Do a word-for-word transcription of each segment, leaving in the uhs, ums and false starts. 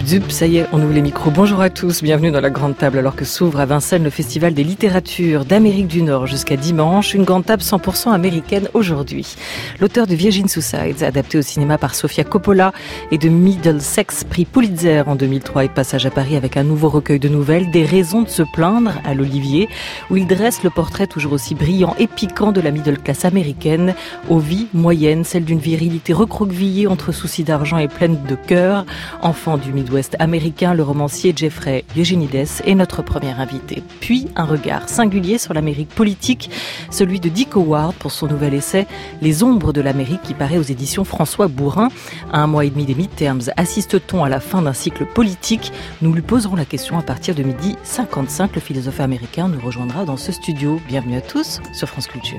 Zup, ça y est, on ouvre les micros. Bonjour à tous, bienvenue dans la Grande Table alors que s'ouvre à Vincennes le Festival des littératures d'Amérique du Nord jusqu'à dimanche. Une Grande Table cent pour cent américaine aujourd'hui. L'auteur de Virgin Suicides, adapté au cinéma par Sofia Coppola, et de Middlesex, prix Pulitzer en deux mille trois, et de passage à Paris avec un nouveau recueil de nouvelles, Des raisons de se plaindre à l'Olivier, où il dresse le portrait toujours aussi brillant et piquant de la middle class américaine, aux vies moyennes, celle d'une virilité recroquevillée entre soucis d'argent et pleine de cœur. Enfant du Midwest américain, le romancier Jeffrey Eugenides est notre premier invité. Puis un regard singulier sur l'Amérique politique, celui de Dick Howard pour son nouvel essai Les ombres de l'Amérique qui paraît aux éditions François Bourin. À un mois et demi des midterms, assiste-t-on à la fin d'un cycle politique? Nous lui poserons la question à partir de midi cinquante-cinq. Le philosophe américain nous rejoindra dans ce studio. Bienvenue à tous sur France Culture.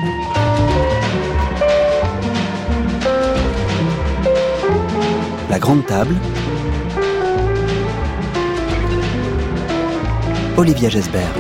La Grande Table. Olivia Gesbert.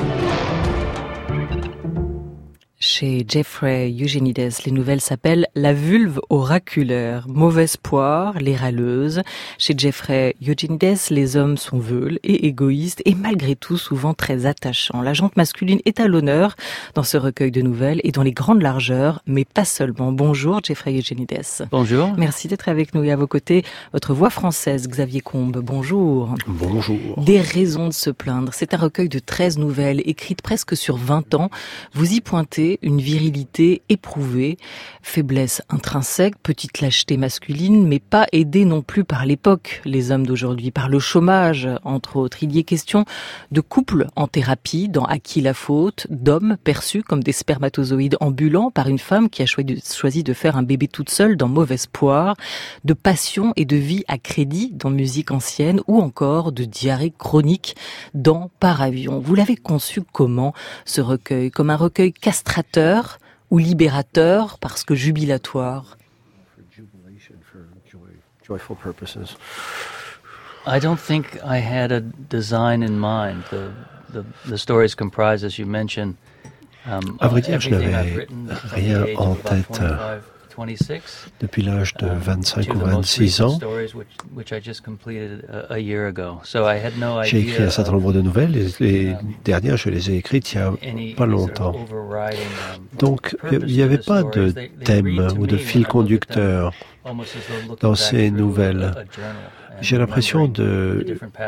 Chez Jeffrey Eugenides, les nouvelles s'appellent La vulve oraculaire, Mauvaise poire, les râleuses. Chez Jeffrey Eugenides, les hommes sont veules et égoïstes et malgré tout souvent très attachants. La jante masculine est à l'honneur dans ce recueil de nouvelles et dans les grandes largeurs, mais pas seulement. Bonjour Jeffrey Eugenides. Bonjour. Merci d'être avec nous et à vos côtés, votre voix française, Xavier Combes. Bonjour. Bonjour. Des raisons de se plaindre. C'est un recueil de treize nouvelles écrites presque sur vingt ans. Vous y pointez une virilité éprouvée, faiblesse intrinsèque, petite lâcheté masculine, mais pas aidée non plus par l'époque, les hommes d'aujourd'hui, par le chômage, entre autres. Il y est question de couples en thérapie, dans À qui la faute, d'hommes perçus comme des spermatozoïdes ambulants par une femme qui a choisi de faire un bébé toute seule dans Mauvaise poire, de passion et de vie à crédit dans Musique ancienne, ou encore de diarrhée chronique dans Par avion. Vous l'avez conçu comment, ce recueil? Comme un recueil castrateur ou libérateur parce que jubilatoire? I don't think I had a design in mind. The the, the stories comprise, as you mentioned, um, à vrai dire, je n'avais rien en tête depuis l'âge de vingt-cinq ou vingt-six ans. J'ai écrit un certain nombre de nouvelles et les dernières, je les ai écrites il n'y a pas longtemps. Donc, il n'y avait pas de thème ou de fil conducteur dans ces nouvelles. J'ai l'impression de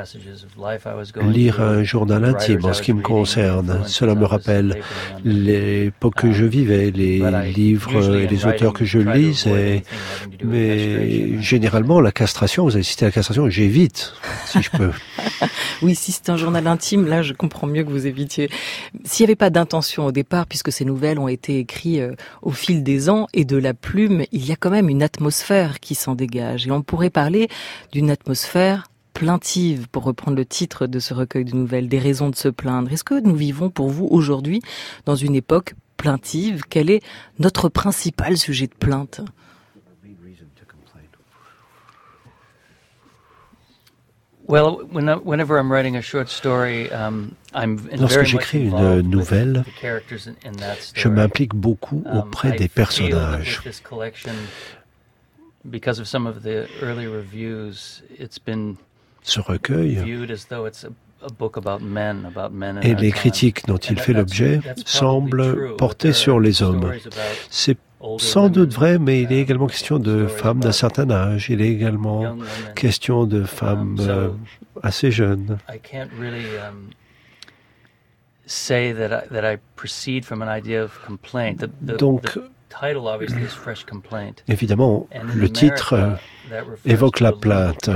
lire un journal intime en ce qui me concerne. Cela me rappelle l'époque que je vivais, les livres et les auteurs que je lisais. Mais généralement, la castration, vous avez cité la castration, j'évite, si je peux. Oui, si c'est un journal intime, là, je comprends mieux que vous évitiez. S'il n'y avait pas d'intention au départ, puisque ces nouvelles ont été écrites au fil des ans et de la plume, il y a quand même une atmosphère qui s'en dégage. Et on pourrait parler d'une atmosphère plaintive, pour reprendre le titre de ce recueil de nouvelles, Des raisons de se plaindre. Est-ce que nous vivons pour vous aujourd'hui dans une époque plaintive? Quel est notre principal sujet de plainte? Lorsque j'écris une nouvelle, je m'implique beaucoup auprès des personnages. Ce recueil et les critiques dont il fait l'objet semblent porter sur les hommes. C'est sans doute vrai, mais il est également question de femmes d'un certain âge. Il est également question de femmes euh, assez jeunes. Donc, évidemment, le titre évoque la plainte.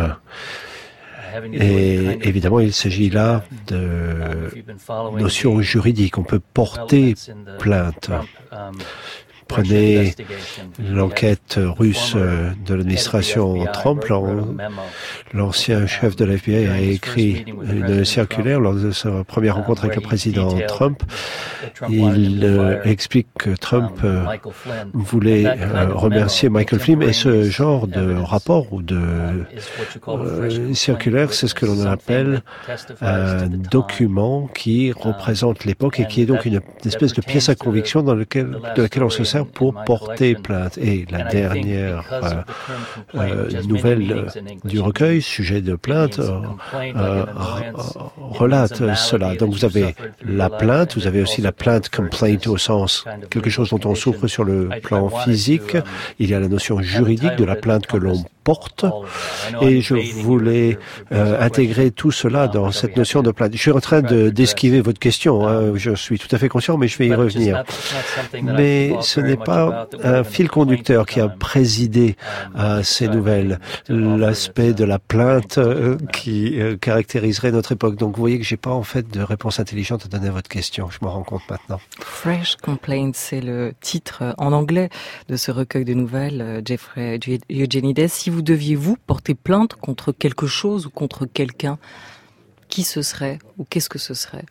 Et évidemment, il s'agit là de notions juridiques. On peut porter plainte. Prenez l'enquête russe de l'administration Trump. L'ancien chef de l'F B I a écrit une circulaire lors de sa première rencontre avec le président Trump. Il euh, explique que Trump euh, voulait euh, remercier Michael Flynn, et ce genre de rapport ou de euh, circulaire, c'est ce que l'on appelle un document qui représente l'époque et qui est donc une espèce de pièce à conviction dans lequel, de laquelle on se sert nécessaire pour porter plainte. Et la dernière euh, euh, nouvelle du recueil, sujet de plainte, euh, euh, relate cela. Donc vous avez la plainte, vous avez aussi la plainte complaint au sens quelque chose dont on souffre sur le plan physique. Il y a la notion juridique de la plainte que l'on porte, et je voulais euh, intégrer tout cela dans cette notion de plainte. Je suis en train de, d'esquiver votre question, hein. Je suis tout à fait conscient, mais je vais y revenir. Mais ce n'est pas un fil conducteur qui a présidé à ces nouvelles, l'aspect de la plainte euh, qui euh, caractériserait notre époque. Donc vous voyez que j'ai pas en fait de réponse intelligente à donner à votre question, je m'en rends compte maintenant. Fresh Complaints, c'est le titre en anglais de ce recueil de nouvelles, Jeffrey Eugenides. Si vous deviez, vous, porter plainte contre quelque chose ou contre quelqu'un, qui ce serait ou qu'est-ce que ce serait?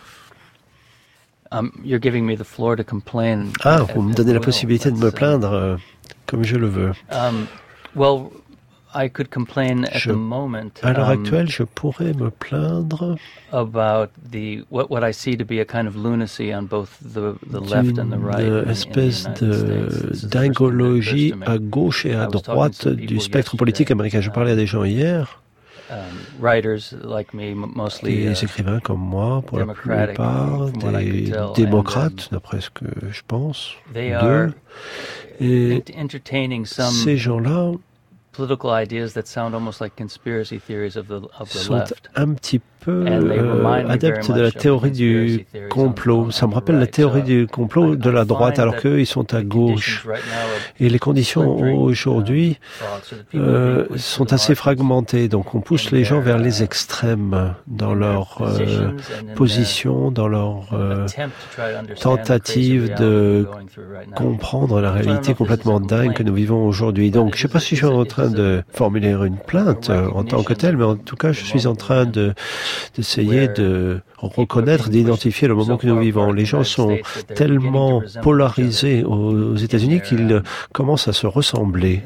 Um, you're giving me the floor to complain. Ah, vous me donnez la possibilité de me plaindre euh, comme je le veux. Um, well, I could complain at je, the moment. À l'heure um, actuelle, je pourrais me plaindre about the what what I see to be a kind of lunacy on both the the left and the right. Une espèce de dingologie à gauche et à droite du spectre politique américain. Je parlais à des gens hier. Um, writers like me, mostly, des écrivains comme moi, pour la plupart, des démocrates, d'après ce que je pense, d'eux. Et ces gens-là sont un petit peu euh, adeptes de la théorie du complot. Ça me rappelle la théorie du complot de la droite, alors qu'eux, ils sont à gauche. Et les conditions aujourd'hui euh, sont assez fragmentées. Donc on pousse les gens vers les extrêmes dans leur euh, position, dans leur euh, tentative de comprendre la réalité complètement dingue que nous vivons aujourd'hui. Donc je ne sais pas si je suis en train de formuler une plainte euh, en tant que telle, mais en tout cas je suis en train de d'essayer de reconnaître, d'identifier le moment que nous vivons. Les gens sont tellement polarisés aux États-Unis qu'ils commencent à se ressembler.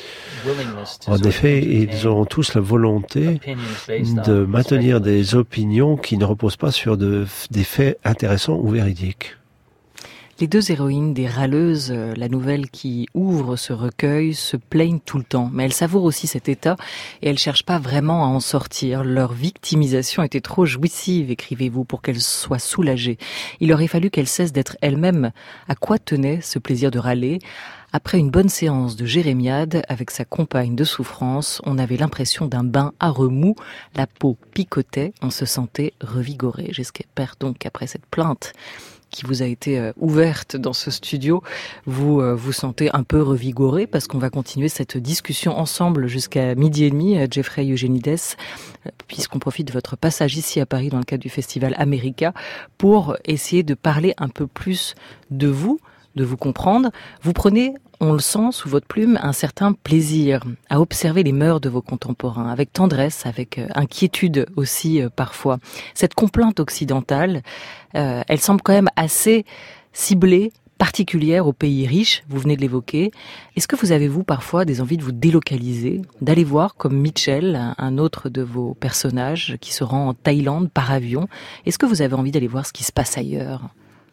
En effet, ils ont tous la volonté de maintenir des opinions qui ne reposent pas sur de, des faits intéressants ou véridiques. Les deux héroïnes des Râleuses, la nouvelle qui ouvre ce recueil, se plaignent tout le temps. Mais elles savourent aussi cet état et elles cherchent pas vraiment à en sortir. Leur victimisation était trop jouissive, écrivez-vous, pour qu'elles soient soulagées. Il aurait fallu qu'elles cessent d'être elles-mêmes. À quoi tenait ce plaisir de râler ? Après une bonne séance de jérémiade avec sa compagne de souffrance, on avait l'impression d'un bain à remous. La peau picotait, on se sentait revigoré. J'espère donc qu'après cette plainte qui vous a été euh, ouverte dans ce studio, vous euh, vous sentez un peu revigoré parce qu'on va continuer cette discussion ensemble jusqu'à midi et demi, euh, Jeffrey Eugenides, euh, puisqu'on profite de votre passage ici à Paris dans le cadre du festival America pour essayer de parler un peu plus de vous, de vous comprendre. Vous prenez, on le sent sous votre plume, un certain plaisir à observer les mœurs de vos contemporains, avec tendresse, avec euh, inquiétude aussi euh, parfois. Cette complainte occidentale, euh, elle semble quand même assez ciblée, particulière aux pays riches, vous venez de l'évoquer. Est-ce que vous avez, vous, parfois des envies de vous délocaliser, d'aller voir comme Mitchell, un autre de vos personnages qui se rend en Thaïlande par avion? Est-ce que vous avez envie d'aller voir ce qui se passe ailleurs?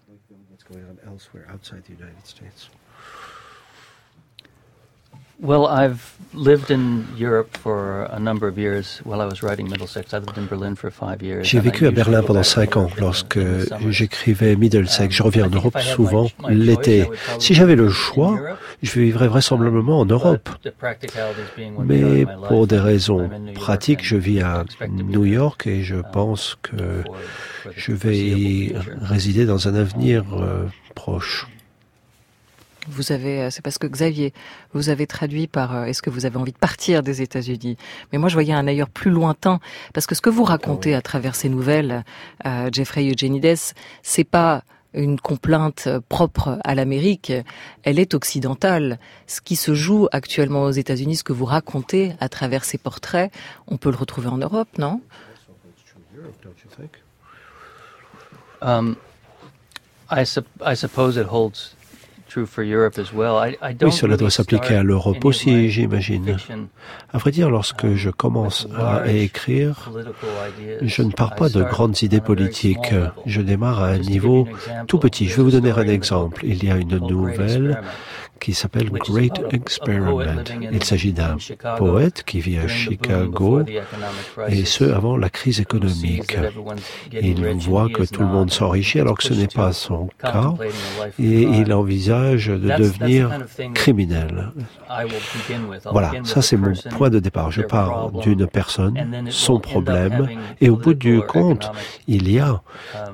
Well, I've lived in Europe for a number of years while I was writing Middlesex. I lived in Berlin for five years. J'ai vécu à Berlin pendant cinq ans lorsque j'écrivais Middlesex. Je reviens en Europe souvent l'été. Si j'avais le choix, je vivrais vraisemblablement en Europe. Mais pour des raisons pratiques, je vis à New York et je pense que je vais y résider dans un avenir euh, proche. Vous avez, c'est parce que Xavier, vous avez traduit par, est-ce que vous avez envie de partir des États-Unis? Mais moi, je voyais un ailleurs plus lointain, parce que ce que vous racontez à travers ces nouvelles, euh, Jeffrey Eugenides, c'est pas une complainte propre à l'Amérique, elle est occidentale. Ce qui se joue actuellement aux États-Unis, ce que vous racontez à travers ces portraits, on peut le retrouver en Europe, non? Um, I, sup- I suppose it holds Oui, cela doit s'appliquer à l'Europe aussi, j'imagine. À vrai dire, lorsque je commence à écrire, je ne pars pas de grandes idées politiques. Je démarre à un niveau tout petit. Je vais vous donner un exemple. Il y a une nouvelle qui s'appelle Great Experiment. Il s'agit d'un poète qui vit à Chicago, et ce, avant la crise économique. Il voit que tout le monde s'enrichit alors que ce n'est pas son cas, et il envisage de devenir criminel. Voilà, ça c'est mon point de départ. Je pars d'une personne, son problème, et au bout du compte, il y a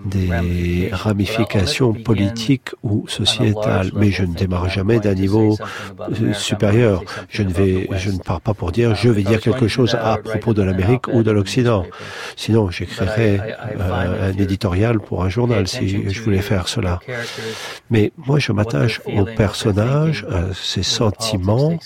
des ramifications politiques ou sociétales, mais je ne démarre jamais d'un niveau supérieur. Je ne vais, je ne pars pas pour dire, je vais dire quelque chose à propos de l'Amérique ou de l'Occident. Sinon, j'écrirais euh, un éditorial pour un journal si je voulais faire cela. Mais moi, je m'attache aux personnages, à ses sentiments,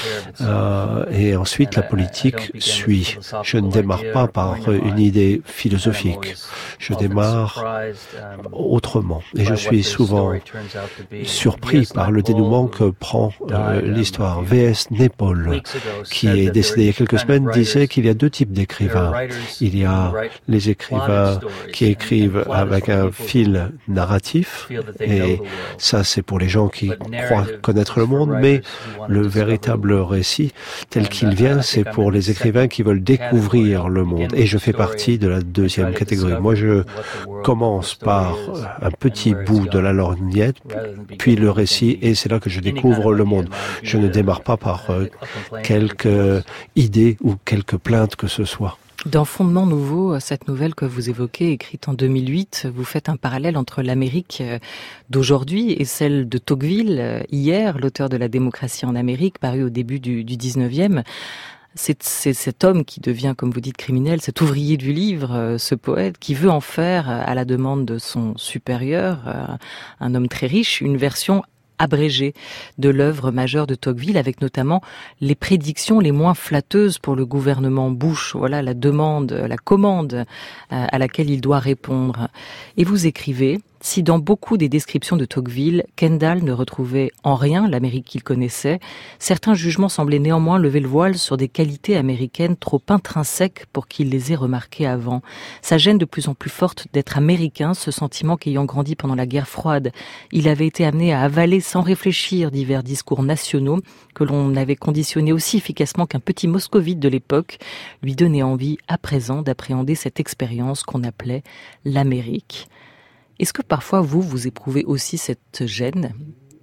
euh, et ensuite la politique suit. Je ne démarre pas par une idée philosophique. Je démarre autrement. Et je suis souvent surpris par le dénouement que prend euh, l'histoire. V S Naipaul, qui est décédé il y a quelques semaines, disait qu'il y a deux types d'écrivains. Il y a les écrivains qui écrivent avec un fil narratif, et ça c'est pour les gens qui croient connaître le monde, mais le véritable récit tel qu'il vient, c'est pour les écrivains qui veulent découvrir le monde. Et je fais partie de la deuxième catégorie. Moi, je commence par un petit bout de la lorgnette, puis le récit, et c'est là que je découvre le monde. Je ne démarre pas par euh, quelques idées ou quelques plaintes que ce soit. Dans Fondement Nouveau, cette nouvelle que vous évoquez, écrite en deux mille huit, vous faites un parallèle entre l'Amérique d'aujourd'hui et celle de Tocqueville, hier, l'auteur de La démocratie en Amérique, paru au début du, du dix-neuvième. C'est, c'est cet homme qui devient, comme vous dites, criminel, cet ouvrier du livre, ce poète, qui veut en faire, à la demande de son supérieur, un homme très riche, une version abrégé de l'œuvre majeure de Tocqueville, avec notamment les prédictions les moins flatteuses pour le gouvernement Bush. Voilà la demande, la commande à laquelle il doit répondre. Et vous écrivez: si dans beaucoup des descriptions de Tocqueville, Kendall ne retrouvait en rien l'Amérique qu'il connaissait, certains jugements semblaient néanmoins lever le voile sur des qualités américaines trop intrinsèques pour qu'il les ait remarquées avant. Sa gêne de plus en plus forte d'être américain, ce sentiment qu'ayant grandi pendant la guerre froide, il avait été amené à avaler sans réfléchir divers discours nationaux que l'on avait conditionnés aussi efficacement qu'un petit moscovite de l'époque, lui donnait envie à présent d'appréhender cette expérience qu'on appelait l'Amérique. Est-ce que parfois, vous, vous éprouvez aussi cette gêne ?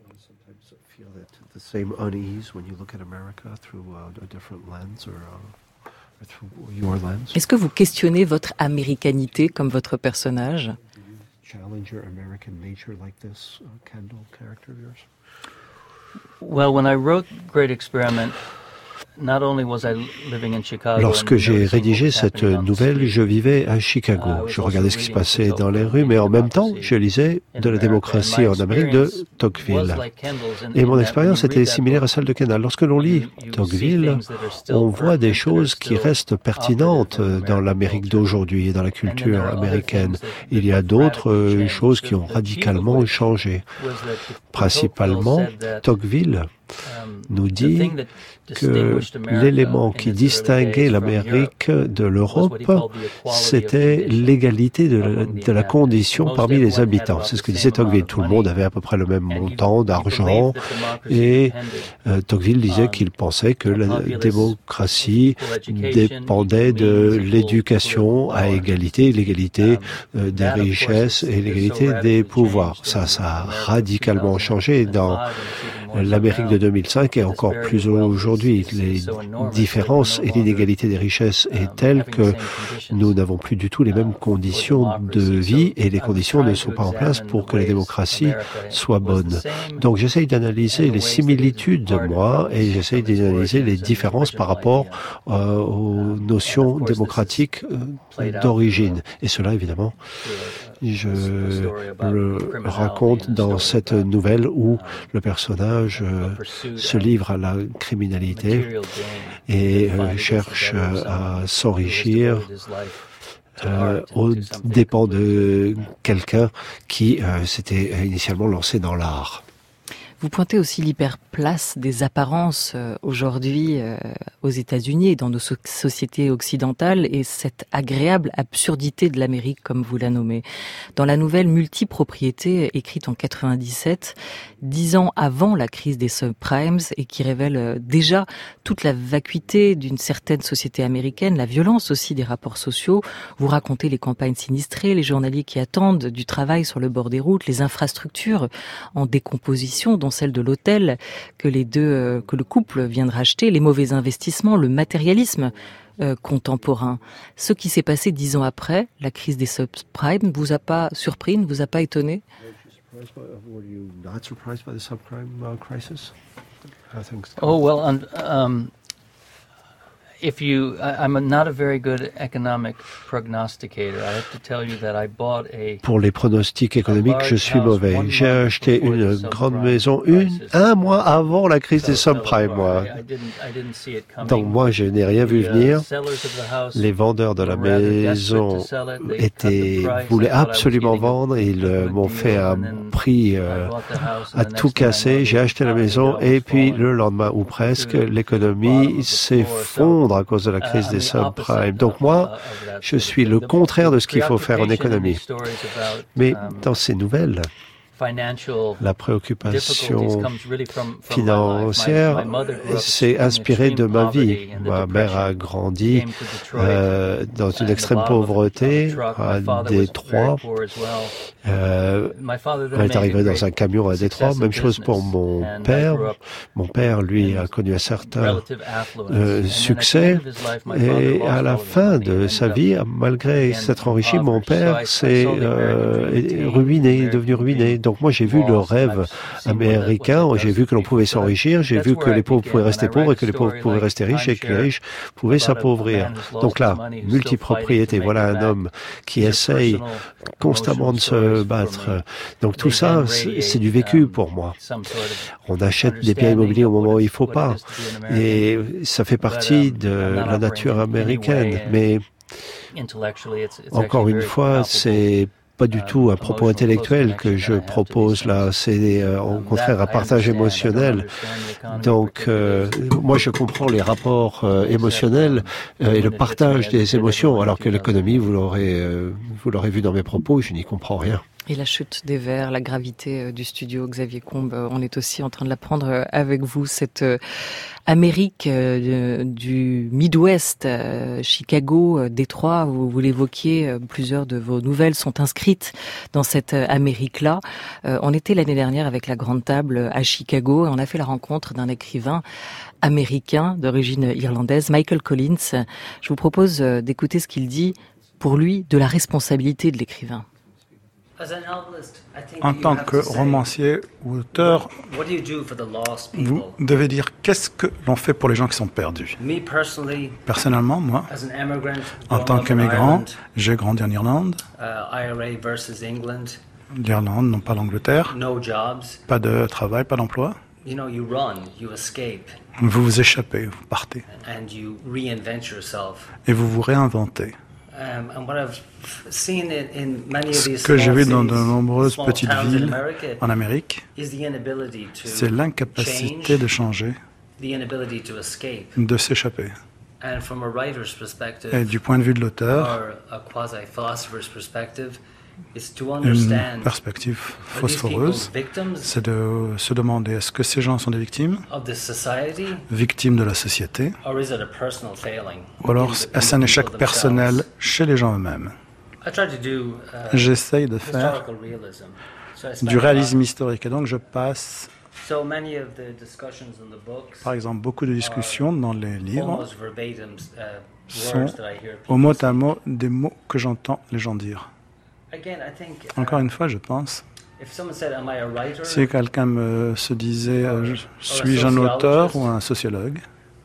Est-ce que vous questionnez votre américanité comme votre personnage ? Well, when I wrote Great Experiment, lorsque j'ai rédigé cette nouvelle, je vivais à Chicago. Je regardais ce qui se passait dans les rues, mais en même temps, je lisais de la démocratie en Amérique de Tocqueville. Et mon expérience était similaire à celle de Kendall. Lorsque l'on lit Tocqueville, on voit des choses qui restent pertinentes dans l'Amérique d'aujourd'hui et dans la culture américaine. Il y a d'autres choses qui ont radicalement changé. Principalement, Tocqueville nous dit que l'élément qui distinguait l'Amérique de l'Europe, c'était l'égalité de la, de la condition parmi les habitants. C'est ce que disait Tocqueville. Tout le monde avait à peu près le même montant d'argent, et euh, Tocqueville disait qu'il pensait que la démocratie dépendait de l'éducation à égalité, l'égalité euh, des richesses et l'égalité des pouvoirs. Ça, ça a radicalement changé dans l'Amérique de deux mille cinq et encore plus aujourd'hui. Les différences et l'inégalité des richesses est telle que nous n'avons plus du tout les mêmes conditions de vie, et les conditions ne sont pas en place pour que la démocratie soit bonne. Donc j'essaye d'analyser les similitudes, moi, et j'essaye d'analyser les différences par rapport euh, aux notions démocratiques euh, d'origine. Et cela, évidemment, je le raconte dans cette nouvelle où le personnage euh, se livre à la criminalité et euh, cherche euh, à s'enrichir euh, aux dépens de quelqu'un qui euh, s'était initialement lancé dans l'art. Vous pointez aussi l'hyperplace des apparences euh, aujourd'hui euh, aux États-Unis et dans nos so- sociétés occidentales et cette agréable absurdité de l'Amérique, comme vous la nommez. Dans la nouvelle Multipropriété, écrite en quatre-vingt-dix-sept, dix ans avant la crise des subprimes et qui révèle euh, déjà toute la vacuité d'une certaine société américaine, la violence aussi des rapports sociaux, vous racontez les campagnes sinistrées, les journaliers qui attendent du travail sur le bord des routes, les infrastructures en décomposition, dont celle de l'hôtel que les deux, euh, que le couple vient de racheter, les mauvais investissements, le matérialisme euh, contemporain. Ce qui s'est passé dix ans après, la crise des subprimes, ne vous a pas surpris, ne vous a pas étonné? Oh well, um, um, if you, I, I'm not a very good economic prognosticator. I have to tell you that I bought a. Pour les pronostics économiques, je suis mauvais. J'ai acheté une grande maison une, un mois avant la crise des subprimes, moi. Donc moi, je n'ai rien vu venir. Les vendeurs de la maison étaient, voulaient absolument vendre. Ils euh, m'ont fait un prix euh, à tout casser. J'ai acheté la maison et puis le lendemain ou presque, l'économie s'effondre à cause de la crise des subprimes. Donc moi, je suis le contraire de ce qu'il faut faire en économie. Mais dans ces nouvelles, la préoccupation financière s'est inspirée de ma vie. Ma mère a grandi euh, dans une extrême pauvreté à Détroit. Euh, elle est arrivée dans un camion à Détroit. Même chose pour mon père. Mon père, lui, a connu un certain euh, succès. Et à la fin de sa vie, malgré s'être enrichi, mon père s'est euh, ruiné, est devenu ruiné. Donc moi, j'ai vu le rêve américain, j'ai vu que l'on pouvait s'enrichir, j'ai vu que les pauvres pouvaient rester pauvres et que les pauvres pouvaient rester riches et que les riches pouvaient s'appauvrir. Donc là, multipropriété, voilà un homme qui essaye constamment de se battre. Donc tout ça, c'est du vécu pour moi. On achète des biens immobiliers au moment où il ne faut pas. Et ça fait partie de la nature américaine. Mais encore une fois, c'est pas du tout un propos intellectuel que je propose là, c'est euh, au contraire un partage émotionnel. Donc euh, moi je comprends les rapports euh, émotionnels euh, et le partage des émotions, alors que l'économie, vous l'aurez euh, vous l'aurez vu dans mes propos, je n'y comprends rien. Et la chute des verres, la gravité du studio Xavier Combes, on est aussi en train de l'apprendre avec vous, cette Amérique du Midwest, Chicago, Détroit, vous, vous l'évoquiez, plusieurs de vos nouvelles sont inscrites dans cette Amérique-là. On était l'année dernière avec la Grande Table à Chicago et on a fait la rencontre d'un écrivain américain d'origine irlandaise, Michael Collins. Je vous propose d'écouter ce qu'il dit, pour lui, de la responsabilité de l'écrivain. En tant que romancier ou auteur, vous devez dire qu'est-ce que l'on fait pour les gens qui sont perdus. Personnellement, moi, en tant qu'immigrant, j'ai grandi en Irlande. L'Irlande, non pas l'Angleterre. Pas de travail, pas d'emploi. Vous vous échappez, vous partez. Et vous vous réinventez. Ce que j'ai vu dans de nombreuses petites villes en Amérique, c'est l'incapacité de changer, de s'échapper. Et du point de vue de l'auteur, une perspective phosphoreuse, c'est de se demander est-ce que ces gens sont des victimes, victimes de la société, ou alors est-ce un échec personnel chez les gens eux-mêmes. J'essaye de faire du réalisme historique et donc je passe, par exemple, beaucoup de discussions dans les livres sont au mot à mot des mots que j'entends les gens dire. Encore une fois, je pense, si quelqu'un me se disait euh, suis-je un auteur ou un sociologue,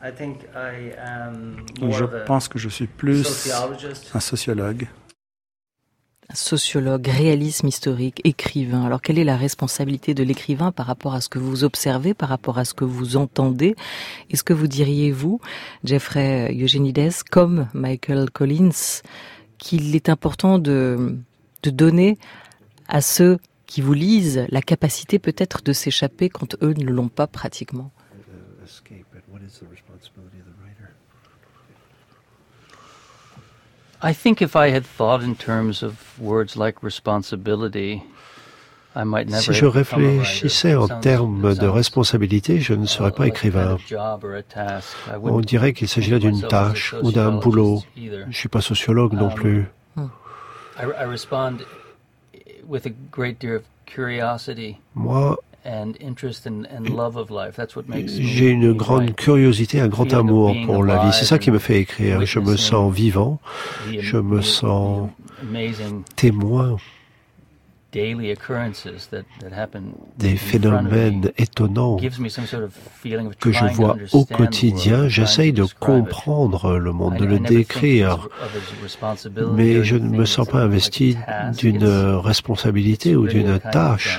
je pense que je suis plus un sociologue. Sociologue, réalisme historique, écrivain. Alors, quelle est la responsabilité de l'écrivain par rapport à ce que vous observez, par rapport à ce que vous entendez? Est-ce que vous diriez, vous, Jeffrey Eugenides, comme Michael Collins, qu'il est important de, de donner à ceux qui vous lisent la capacité peut-être de s'échapper quand eux ne l'ont pas pratiquement? I think if I had thought in terms of words like responsibility, I might never. Si je réfléchissais en termes de responsabilité, je ne serais pas écrivain. On dirait qu'il s'agit là d'une tâche ou d'un boulot. Je ne suis pas sociologue non plus. Moi, j'ai une grande curiosité, un grand amour pour la vie. C'est ça qui me fait écrire. Je me sens vivant, je me sens témoin des phénomènes étonnants que je vois au quotidien. J'essaye de comprendre le monde, de le décrire, mais je ne me sens pas investi d'une responsabilité ou d'une tâche.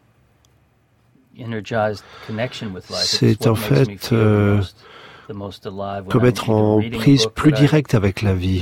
C'est en fait euh, comme être en prise plus directe avec la vie.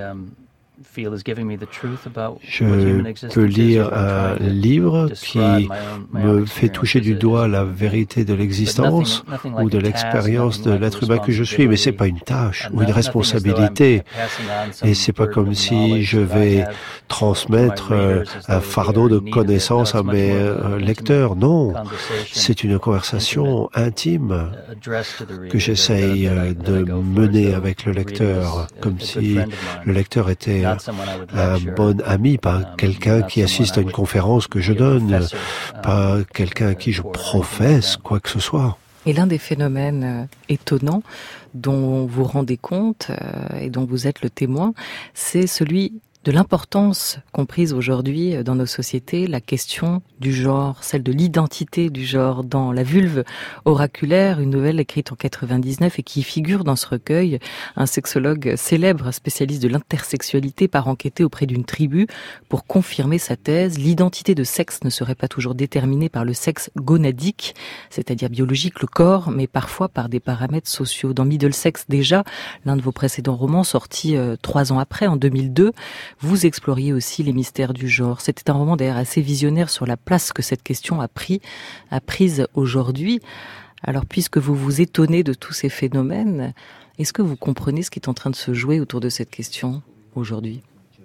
Je peux lire un livre qui me fait toucher du doigt la vérité de l'existence ou de l'expérience de l'être humain que je suis, mais c'est pas une tâche ou une responsabilité. Et c'est pas comme si je vais transmettre un fardeau de connaissances à mes lecteurs. Non, c'est une conversation intime que j'essaye de mener avec le lecteur, comme si le lecteur était un bon ami, pas quelqu'un qui assiste à une conférence que je donne, pas quelqu'un à qui je professe quoi que ce soit. Et l'un des phénomènes étonnants dont vous rendez compte et dont vous êtes le témoin, c'est celui de l'importance comprise aujourd'hui dans nos sociétés, la question du genre, celle de l'identité du genre dans La Vulve oraculaire, une nouvelle écrite en quatre-vingt-dix-neuf et qui figure dans ce recueil. Un sexologue célèbre, spécialiste de l'intersexualité, part enquêter auprès d'une tribu pour confirmer sa thèse. L'identité de sexe ne serait pas toujours déterminée par le sexe gonadique, c'est-à-dire biologique, le corps, mais parfois par des paramètres sociaux. Dans Middlesex, déjà, l'un de vos précédents romans, sorti euh, trois ans après, en deux mille deux, vous exploriez aussi les mystères du genre. C'était un roman d'ailleurs assez visionnaire sur la place que cette question a pris, a prise aujourd'hui. Alors, puisque vous vous étonnez de tous ces phénomènes, est-ce que vous comprenez ce qui est en train de se jouer autour de cette question aujourd'hui?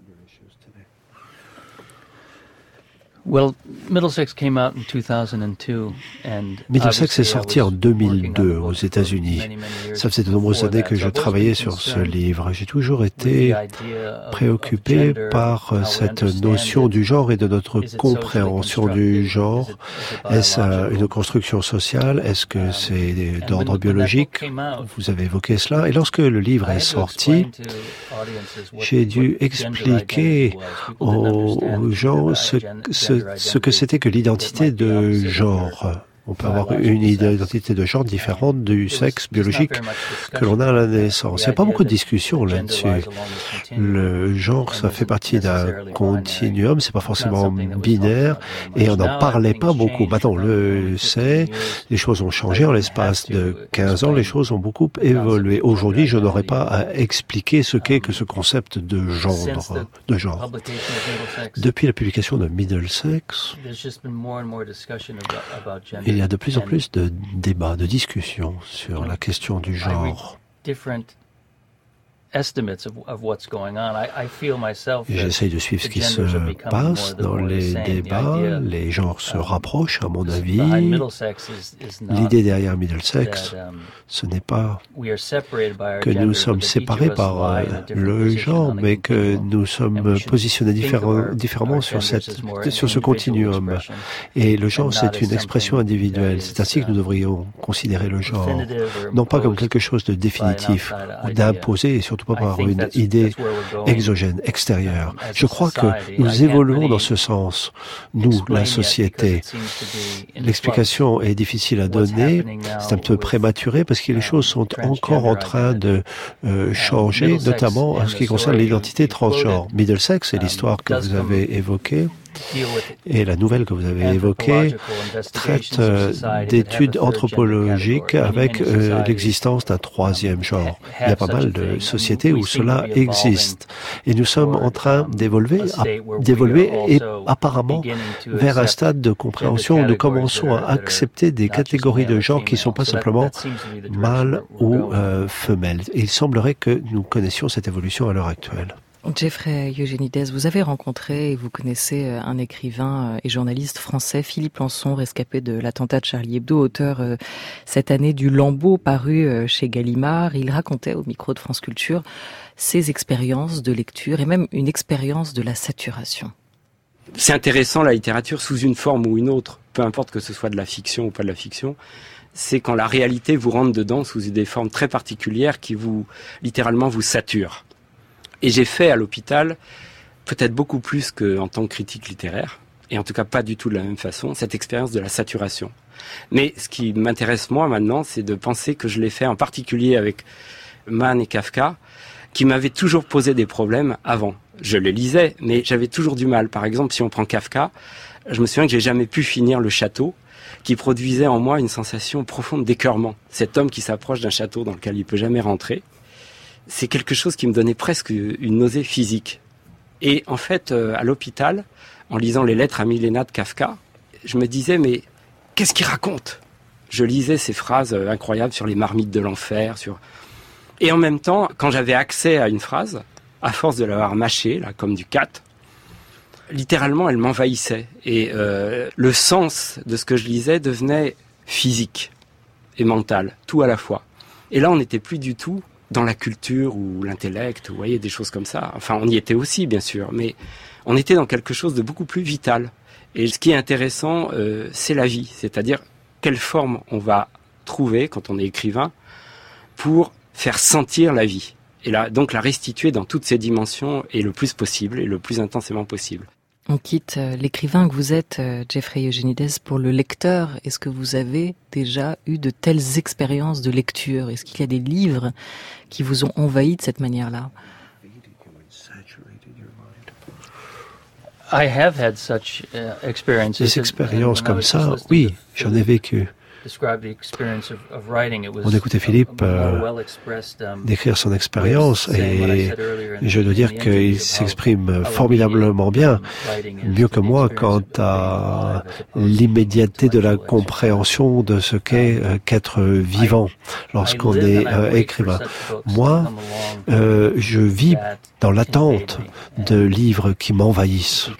Well, Middlesex came out in two thousand two, and Middlesex est sorti en deux mille deux aux États-Unis. Ça faisait de nombreuses années que je travaillais sur ce livre. J'ai toujours été préoccupé par cette notion du genre et de notre compréhension du genre. Est-ce une construction sociale? Est-ce que c'est d'ordre biologique? Vous avez évoqué cela. Et lorsque le livre est sorti, j'ai dû expliquer aux, aux gens ce, ce ce que c'était que l'identité de genre. On peut avoir une identité de genre différente du sexe biologique que l'on a à la naissance. Il n'y a pas beaucoup de discussions là-dessus. Le genre, ça fait partie d'un continuum, c'est pas forcément binaire, et on n'en parlait pas beaucoup. Maintenant, on le sait, les choses ont changé en l'espace de quinze ans, les choses ont beaucoup évolué. Aujourd'hui, je n'aurais pas à expliquer ce qu'est que ce concept de genre, de genre. Depuis la publication de Middlesex, il y a de plus en plus de débats, de discussions sur la question du genre. J'essaye de suivre ce qui se passe dans les débats. Les genres se rapprochent, à mon avis. L'idée derrière Middlesex, ce n'est pas que nous sommes séparés par le genre, mais que nous sommes positionnés différent, différemment sur, cette, sur ce continuum. Et le genre, c'est une expression individuelle. C'est ainsi que nous devrions considérer le genre. Non pas comme quelque chose de définitif ou d'imposé, et surtout pas par une idée exogène, extérieure. Je crois que nous évoluons dans ce sens, nous, la société. L'explication est difficile à donner, c'est un peu prématuré parce que les choses sont encore en train de euh, changer, notamment en ce qui concerne l'identité transgenre. Middlesex, c'est l'histoire que vous avez évoquée. Et la nouvelle que vous avez évoquée traite euh, d'études anthropologiques avec euh, l'existence d'un troisième genre. Il y a pas mal de sociétés où cela existe. Et nous sommes en train d'évoluer, d'évoluer et apparemment vers un stade de compréhension où nous commençons à accepter des catégories de genre qui ne sont pas simplement mâles ou euh, femelles. Et il semblerait que nous connaissions cette évolution à l'heure actuelle. Jeffrey Eugenides, vous avez rencontré et vous connaissez un écrivain et journaliste français, Philippe Lançon, rescapé de l'attentat de Charlie Hebdo, auteur cette année du Lambeau paru chez Gallimard. Il racontait au micro de France Culture ses expériences de lecture et même une expérience de la saturation. C'est intéressant la littérature sous une forme ou une autre, peu importe que ce soit de la fiction ou pas de la fiction. C'est quand la réalité vous rentre dedans sous des formes très particulières qui vous, littéralement, vous saturent. Et j'ai fait à l'hôpital, peut-être beaucoup plus qu'en tant que critique littéraire, et en tout cas pas du tout de la même façon, cette expérience de la saturation. Mais ce qui m'intéresse moi maintenant, c'est de penser que je l'ai fait en particulier avec Mann et Kafka, qui m'avaient toujours posé des problèmes avant. Je les lisais, mais j'avais toujours du mal. Par exemple, si on prend Kafka, je me souviens que j'ai jamais pu finir Le Château, qui produisait en moi une sensation profonde d'écœurement. Cet homme qui s'approche d'un château dans lequel il peut jamais rentrer, c'est quelque chose qui me donnait presque une nausée physique. Et en fait, euh, à l'hôpital, en lisant les lettres à Milena de Kafka, je me disais, mais qu'est-ce qu'il raconte ? Je lisais ces phrases euh, incroyables sur les marmites de l'enfer, sur... Et en même temps, quand j'avais accès à une phrase, à force de l'avoir mâchée, là, comme du cat, littéralement, elle m'envahissait. Et euh, le sens de ce que je lisais devenait physique et mental, tout à la fois. Et là, on n'était plus du tout dans la culture ou l'intellect, vous voyez, des choses comme ça. Enfin, on y était aussi, bien sûr, mais on était dans quelque chose de beaucoup plus vital. Et ce qui est intéressant, euh, c'est la vie, c'est-à-dire quelle forme on va trouver, quand on est écrivain, pour faire sentir la vie. Et là, donc la restituer dans toutes ses dimensions et le plus possible, et le plus intensément possible. On quitte l'écrivain que vous êtes, Jeffrey Eugenides, pour le lecteur. Est-ce que vous avez déjà eu de telles expériences de lecture ? Est-ce qu'il y a des livres qui vous ont envahi de cette manière-là ? I have had such experiences. Des expériences comme ça, oui, j'en ai vécu. On écoutait Philippe euh, décrire son expérience et je dois dire qu'il s'exprime formidablement bien, mieux que moi quant à l'immédiateté de la compréhension de ce qu'est euh, qu'être vivant lorsqu'on est euh, écrivain. Moi, euh, je vis dans l'attente de livres qui m'envahissent.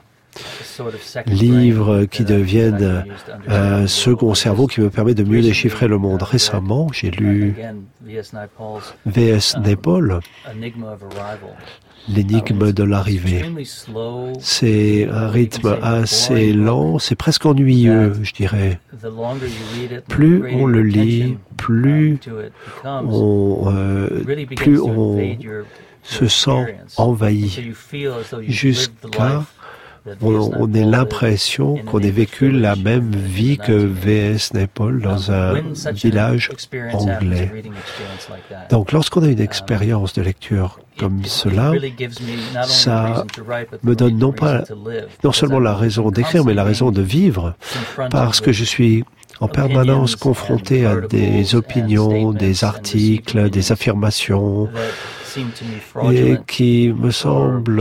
Livres qui deviennent un second cerveau qui me permet de mieux déchiffrer le monde. Récemment, j'ai lu V S Naipaul, L'énigme de l'arrivée. C'est un rythme assez lent, c'est presque ennuyeux, je dirais. Plus on le lit, plus on, euh, plus on se sent envahi, jusqu'à On, on a l'impression qu'on ait vécu la même vie que V S Naipaul dans un village anglais. Donc, lorsqu'on a une expérience de lecture comme cela, ça me donne non pas, non seulement la raison d'écrire, mais la raison de vivre, parce que je suis en permanence confronté à des opinions, des articles, des affirmations, et qui me semblent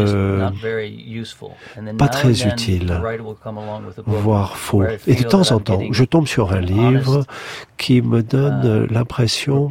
pas très utiles, voire faux. Et de temps en temps, je tombe sur un livre qui me donne l'impression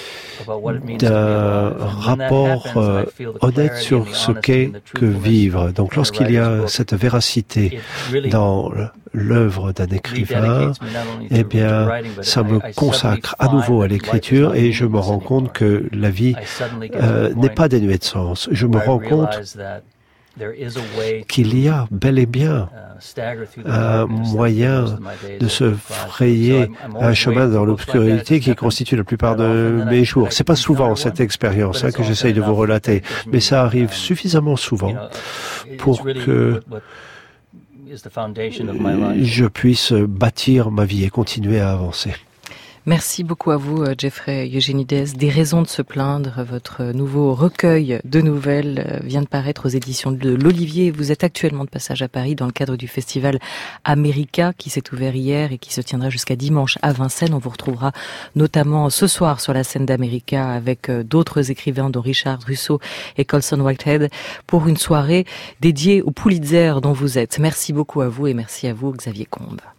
d'un rapport euh, honnête sur ce qu'est que vivre. Donc lorsqu'il y a cette véracité dans l'œuvre d'un écrivain, eh bien, ça me consacre à nouveau à l'écriture et je me rends compte que la vie euh, n'est pas dénuée de sens. Je me rends compte qu'il y a bel et bien un moyen de se frayer un chemin dans l'obscurité qui constitue la plupart de mes jours. C'est pas souvent cette expérience hein, que j'essaye de vous relater, mais ça arrive suffisamment souvent pour que je puisse bâtir ma vie et continuer à avancer. Merci beaucoup à vous, Jeffrey Eugenides. Des raisons de se plaindre. Votre nouveau recueil de nouvelles vient de paraître aux éditions de l'Olivier. Vous êtes actuellement de passage à Paris dans le cadre du festival America qui s'est ouvert hier et qui se tiendra jusqu'à dimanche à Vincennes. On vous retrouvera notamment ce soir sur la scène d'America avec d'autres écrivains dont Richard Russo et Colson Whitehead pour une soirée dédiée au Pulitzer dont vous êtes. Merci beaucoup à vous et merci à vous, Xavier Combes.